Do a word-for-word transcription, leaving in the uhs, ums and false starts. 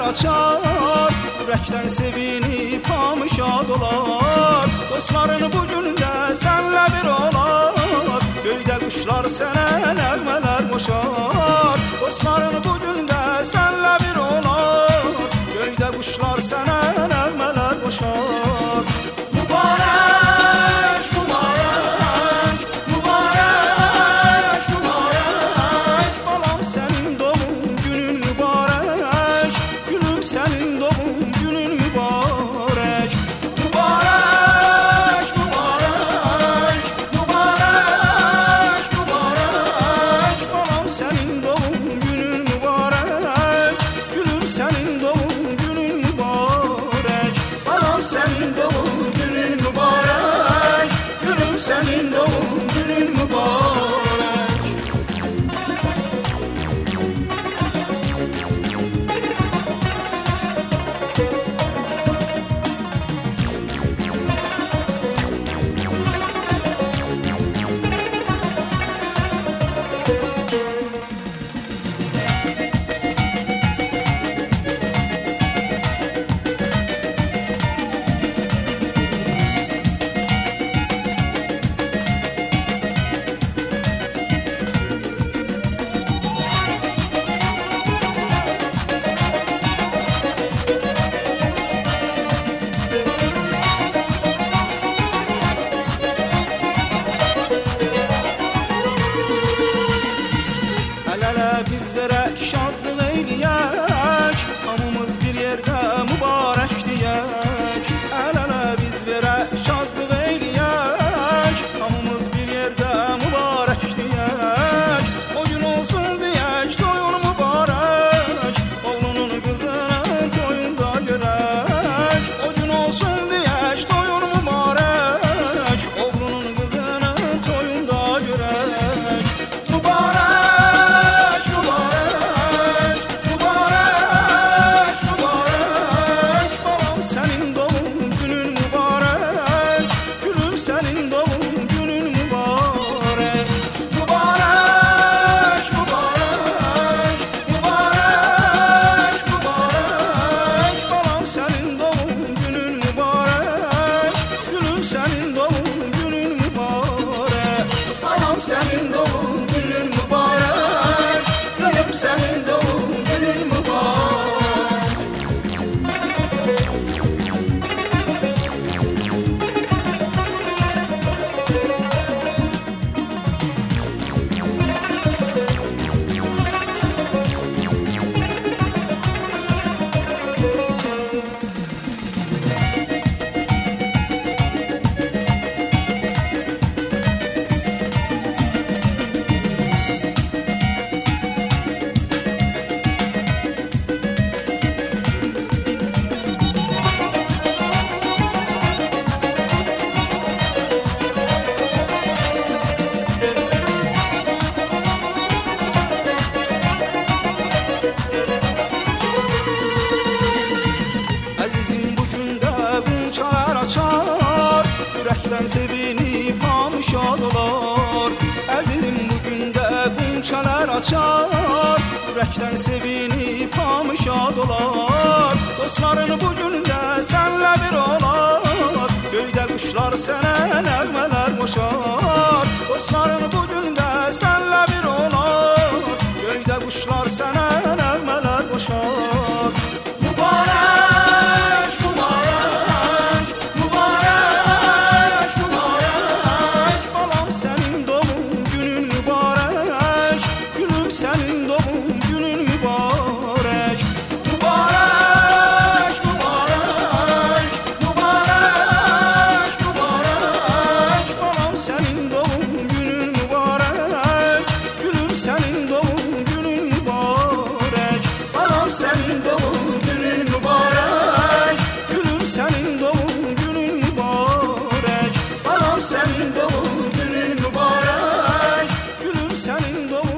açar, ürəkdən sevinib hamı şad olar. Dostların bu gündə sənlə bir olar, göydə quşlar sənə nəğmələr qoşar. Dostların bu gündə sənlə bir olar, göydə quşlar sənə nəğmələr qoşar. Mübarək, mübarək, mübarək, mübarək, balam sənin doğum günün mübarək, gülüm sənin doğum günün mübarək. Mübarək, mübarək, mübarək, mübarək, balam sənin doğum günün mübarək, gülüm sənin doğum günün mübarək. Balam sənin doğum günün mübarək, gülüm sənin doğum günün mübarək. El-ele biz verək, şadlıq eyləyək, hamımız bir yerdə mübarək deyək. El-ele biz verək, şadlıq eyləyək, hamımız bir yerdə mübarək deyək. O gün olsun deyək, toyun mübarək, oğlunun qızının toyunda görək. O gün olsun deyək, toyun mübarək, oğlunun qızının toyunda görək. Mübarək, mübarək, mübarək, mübarək, balam sənin doğum günün mübarək, gülüm sənin doğum günün mübarək. Mübarək, mübarək, mübarək, mübarək, balam sənin doğum günün mübarək, gülüm sənin doğum günün mübarək. Balam sənin doğum günün mübarək, gülüm sənin doğum günün mübarək. Əzizim bu gündə qunçalar açar, ürəkdən sevinib hamı şad olar. Əzizim bu gündə qunçalar açar, ürəkdən sevinib hamı şad olar. Dostların bu gündə sənlə bir olar, göydə quşlar sənə nəğmələr qoşar. Dostların bu gündə sənlə bir olar, göydə quşlar sənə nəğmələr qoşar. Mübarək, mübarək, mübarək, mübarək, balam sənin doğum günün mübarək, gülüm sənin doğum günün mübarək. Mübarək, mübarək, mübarək, mübarək, balam sənin doğum günün mübarək, gülüm sənin doğum günün mübarək. Balam sənin doğum günün mübarək, gülüm sənin doğum günün mübarək. Balam sənin doğum günün mübarək, gülüm sənin doğum